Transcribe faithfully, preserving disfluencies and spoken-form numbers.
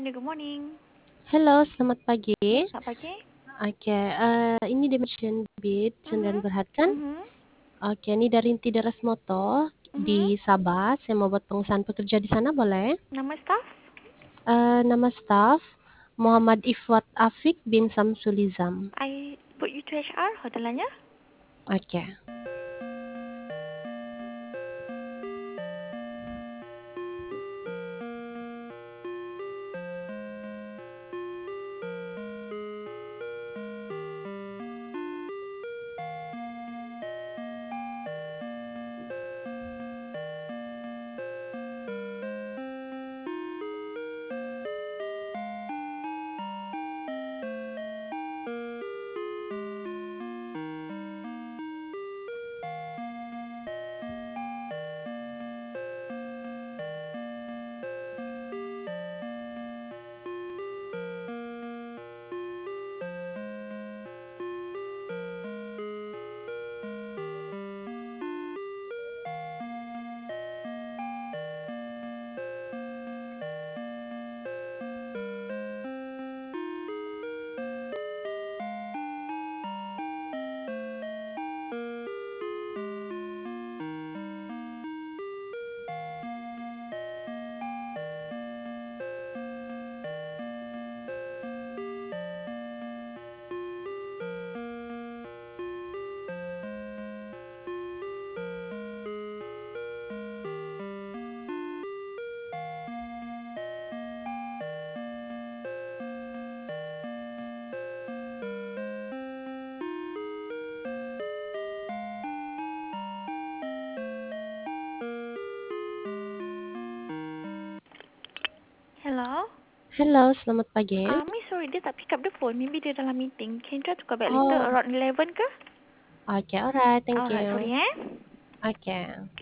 Good morning. Halo, selamat pagi. Ya, selamat pagi. Oke, eee, ini Dimension Beat, Mhm, Cendran Berhad kan? mhm, Oke, ini dari Inti Deras Moto mhm. di Sabah. Saya mau buat pengusahaan pekerja di sana, boleh? Nama staff? Eee, nama staf Muhammad Ifwat Afiq bin Samsulizam. I put you to H R, hotelannya. Oke. Hello. Halo, selamat pagi. Uh, miss, sorry, dia tak pick up the phone. Maybe dia dalam meeting. Can you try to call back later Oh, around eleven ke? oke, alright, thank Alright, you. sorry eh. Oke.